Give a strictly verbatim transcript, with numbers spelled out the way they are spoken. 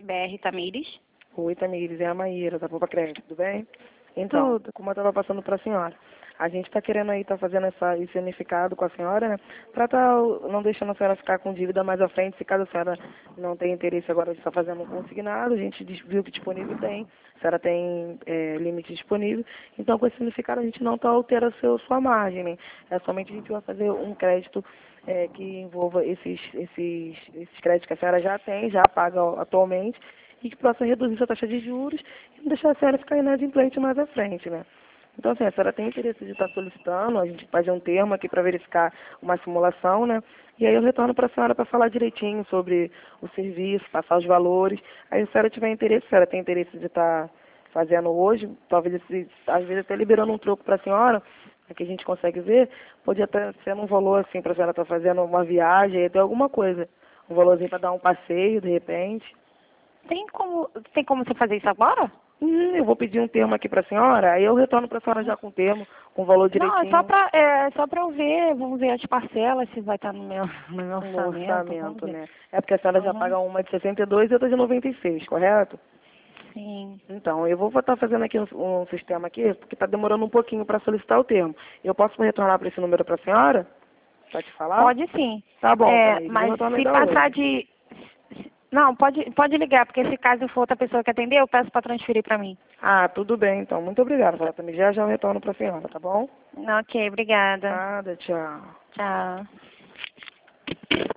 B R Tamires. Oi, Tamires, é a Maíra, da Poupa Crédito, tudo bem? Então, Tudo. como eu estava passando para a senhora, a gente está querendo aí, tá fazendo essa, esse unificado com a senhora, né? Para tá não deixando a senhora ficar com dívida mais à frente, se caso a senhora não tem interesse agora de estar fazendo um consignado, a gente dis- viu que disponível tem, a senhora tem é, limite disponível, então com esse unificado a gente não está alterando seu, sua margem, né? É somente a gente vai fazer um crédito é, que envolva esses, esses, esses créditos que a senhora já tem, já paga atualmente, e que possa reduzir sua taxa de juros e não deixar a senhora ficar inadimplente mais à frente, né? Então, assim, a senhora tem interesse de estar solicitando, a gente fazer um termo aqui para verificar uma simulação, né? E aí eu retorno para a senhora para falar direitinho sobre o serviço, passar os valores. Aí se a senhora tiver interesse, se a senhora tem interesse de estar fazendo hoje, talvez esse, às vezes até liberando um troco para a senhora, que a gente consegue ver, pode até ser um valor assim para a senhora estar fazendo uma viagem, até alguma coisa. Um valorzinho para dar um passeio, de repente. Tem como, tem como você fazer isso agora? Hum, eu vou pedir um termo aqui para a senhora, aí eu retorno para a senhora já com o termo, com o valor Não, é direitinho, só pra, é, só pra eu ver, vamos ver as parcelas, se vai estar no meu, no meu no orçamento, vamos orçamento, ver. né? É porque a senhora já Uhum. paga uma de sessenta e dois e outra de noventa e seis, correto? Sim. Então, eu vou estar fazendo aqui um, um sistema aqui, porque está demorando um pouquinho para solicitar o termo. Eu posso retornar para esse número para a senhora? Para te falar? Pode sim. Tá bom, É, Tamires, eu mas retorno se ainda passar hoje. de. Não, pode, pode ligar, porque se caso for outra pessoa que atender, eu peço para transferir para mim. Ah, tudo bem, então. Muito obrigada, Tamires. Já já eu retorno para a senhora, tá bom? Ok, obrigada. Nada, tchau. Tchau.